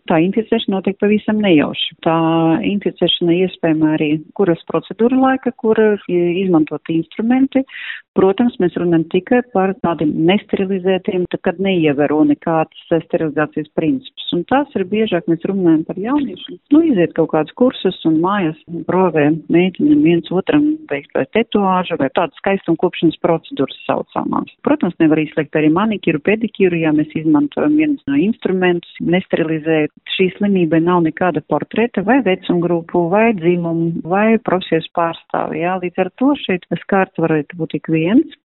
Tā inficēšana notiek pavisam nejauši. Tā inficēšana iespējama arī kuras procedūra laika, kur izmantot instrumenti. Protams, mēs runājam tikai par tādiem nesterilizētiem, kad neievēro nekādas sterilizācijas principus. Un tās ir biežāk mēs runājam par jauniešiem. Iziet kaut kādus kursus un mājās provē mēģinam viens otram veikt vai tetuāžu vai tādu skaistumu kopšanas procedūras saucamās. Protams, nevar izslēgt arī manikiru, pedikiru, ja mēs izmantojam vienas no instrumentus, nesterilizēt. Šī slimība nav nekāda portreta vai vecumgrupu, vai dzimumu, vai profesijas pārstāvi. Jā. Līdz ar to šeit skārts varētu būt ik viens.